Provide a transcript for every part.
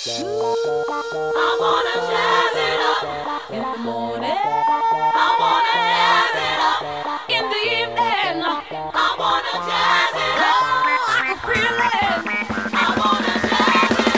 I wanna jazz it up in the morning. I wanna jazz it up in the evening. I wanna jazz it up. I can feel it. I wanna jazz it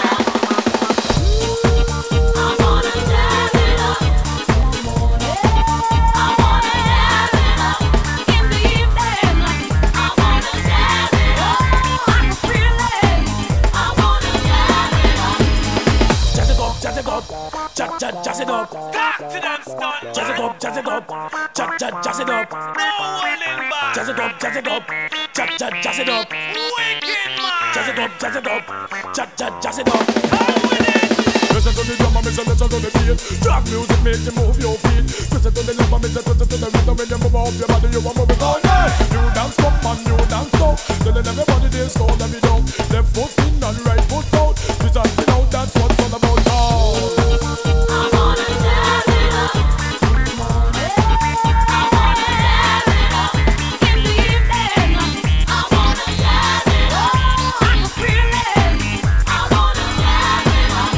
up. I wanna jazz it up in the morning. I wanna jazz it up in the evening. I wanna jazz it up. I can feel it. I wanna jazz it up. Jazz it up, jazz it up, jazz it up. Confidence done. Jazz it up, jazz it up, jazz it up. No holding back. Jazz it up, jazz it up, jazz it up. Wicked man. Jazz it up, jazz it up, jazz it up. How with it? Listen to the drum and listen to the beat. Track music make you move your feet. Listen to the love and listen to the rhythm. When you move up your body, you are moving all night. New dance come and new dance go. Telling everybody they score them it down. Left foot in and right foot out. This and it out, that's what's all about now. I wanna jazz it up in the morning. I wanna jazz it up in the evening. I wanna jazz it up. I can feel it. I wanna jazz it up.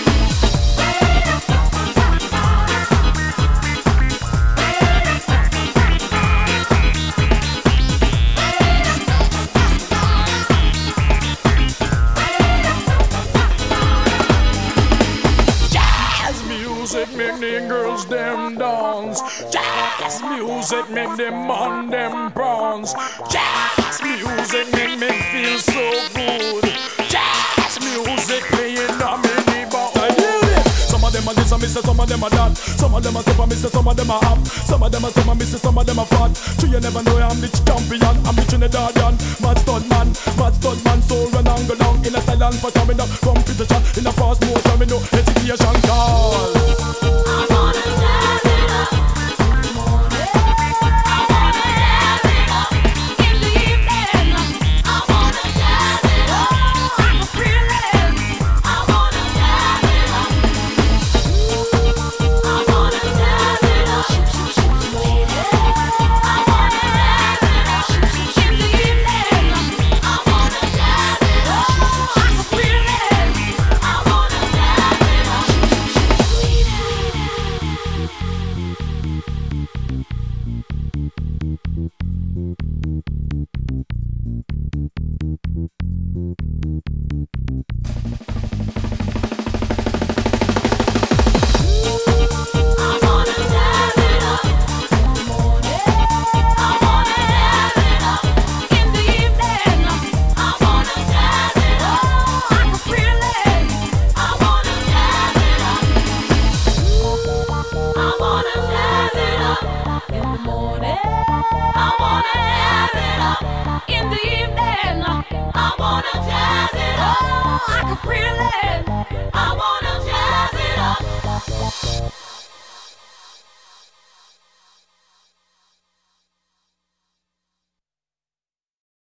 Jazz music make the girls them dance. Jazz music make them man them bronze. Jazz music make me feel so good. Jazz music playing on me the box. I hear it. Some of them are this and me say some of them are that. Some of them are step and me say some of them are up. Some of them are some and me say some of them are fat. So you never know I'm the champion. I'm the Trinidadian mad stud man. So run and go down in a style and fashion. Me no competition in a fast motion. Me no hesitation call. I wanna jazz it up in the morning. I wanna jazz it up in the evening. I wanna jazz it up. I can feel it. I wanna jazz it up. I wanna jazz it up in the morning. I wanna jazz it up in the evening. I wanna jazz it up. I can feel it. I wanna jazz it up. I wanna jazz it up in the morning. I wanna jazz it up in the evening. I wanna jazz it up. I can feel it. I wanna jazz it up. I wanna jazz it up in the morning. I wanna jazz it up in the evening.